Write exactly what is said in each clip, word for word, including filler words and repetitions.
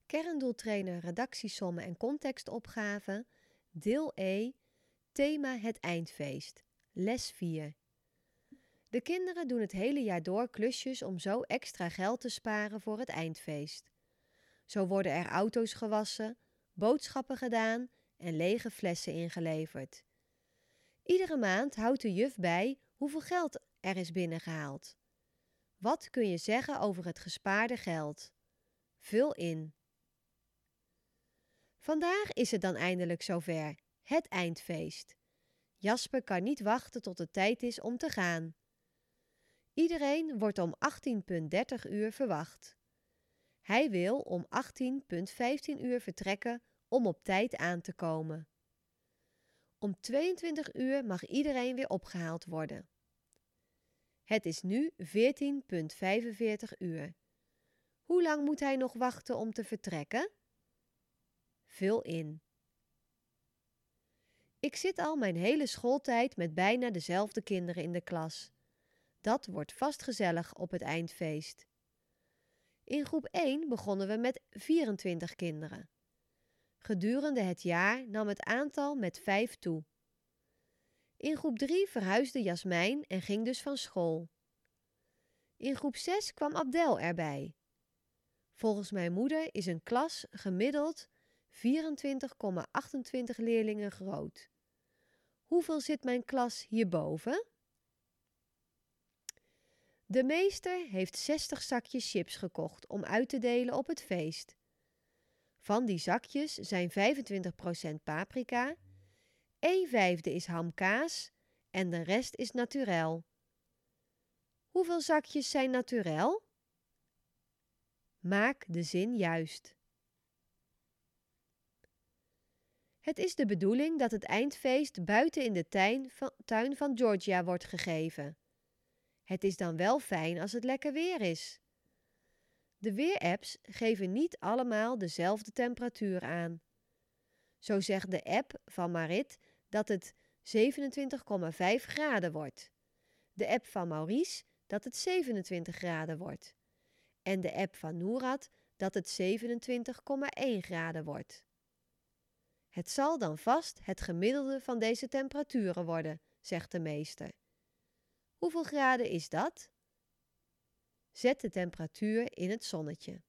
Kerndoeltrainer redactiesommen en contextopgave, deel E, thema het eindfeest, les vier. De kinderen doen het hele jaar door klusjes om zo extra geld te sparen voor het eindfeest. Zo worden er auto's gewassen, boodschappen gedaan en lege flessen ingeleverd. Iedere maand houdt de juf bij hoeveel geld er is binnengehaald. Wat kun je zeggen over het gespaarde geld? Vul in. Vandaag is het dan eindelijk zover, het eindfeest. Jasper kan niet wachten tot het tijd is om te gaan. Iedereen wordt om achttien uur dertig uur verwacht. Hij wil om achttien uur vijftien uur vertrekken om op tijd aan te komen. Om tweeëntwintig uur mag iedereen weer opgehaald worden. Het is nu veertien uur vijfenveertig uur. Hoe lang moet hij nog wachten om te vertrekken? Vul in. Ik zit al mijn hele schooltijd met bijna dezelfde kinderen in de klas. Dat wordt vast gezellig op het eindfeest. In groep één begonnen we met vierentwintig kinderen. Gedurende het jaar nam het aantal met vijf toe. In groep drie verhuisde Jasmijn en ging dus van school. In groep zes kwam Abdel erbij. Volgens mijn moeder is een klas gemiddeld vierentwintig komma achtentwintig leerlingen groot. Hoeveel zit mijn klas hierboven? De meester heeft zestig zakjes chips gekocht om uit te delen op het feest. Van die zakjes zijn vijfentwintig procent paprika, een vijfde is hamkaas en de rest is naturel. Hoeveel zakjes zijn naturel? Maak de zin juist. Het is de bedoeling dat het eindfeest buiten in de tuin van, tuin van Georgia wordt gegeven. Het is dan wel fijn als het lekker weer is. De weerapps geven niet allemaal dezelfde temperatuur aan. Zo zegt de app van Marit dat het zevenentwintig komma vijf graden wordt. De app van Maurice dat het zevenentwintig graden wordt. En de app van Noorad dat het zevenentwintig komma één graden wordt. Het zal dan vast het gemiddelde van deze temperaturen worden, zegt de meester. Hoeveel graden is dat? Zet de temperatuur in het zonnetje.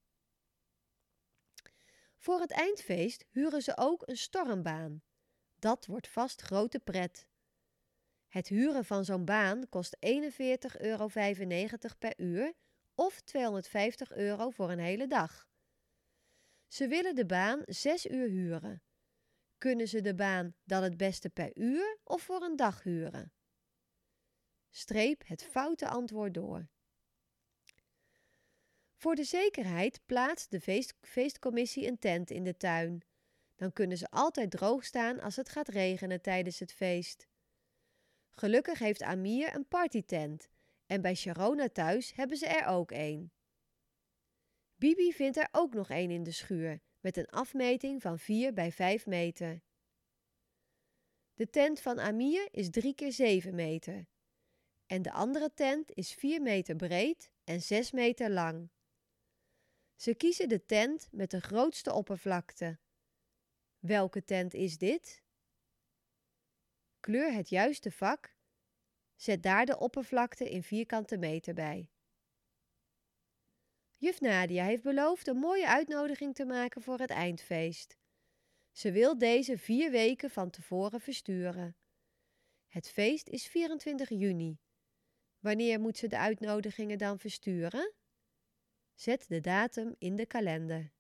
Voor het eindfeest huren ze ook een stormbaan. Dat wordt vast grote pret. Het huren van zo'n baan kost eenenveertig euro vijfennegentig per uur of tweehonderdvijftig euro voor een hele dag. Ze willen de baan zes uur huren. Kunnen ze de baan dan het beste per uur of voor een dag huren? Streep het foute antwoord door. Voor de zekerheid plaatst de feest, feestcommissie een tent in de tuin. Dan kunnen ze altijd droog staan als het gaat regenen tijdens het feest. Gelukkig heeft Amir een partytent en bij Sharona thuis hebben ze er ook een. Bibi vindt er ook nog een in de schuur met een afmeting van vier bij vijf meter. De tent van Amir is drie keer zeven meter. En de andere tent is vier meter breed en zes meter lang. Ze kiezen de tent met de grootste oppervlakte. Welke tent is dit? Kleur het juiste vak. Zet daar de oppervlakte in vierkante meter bij. Juf Nadia heeft beloofd een mooie uitnodiging te maken voor het eindfeest. Ze wil deze vier weken van tevoren versturen. Het feest is vierentwintig juni. Wanneer moet ze de uitnodigingen dan versturen? Zet de datum in de kalender.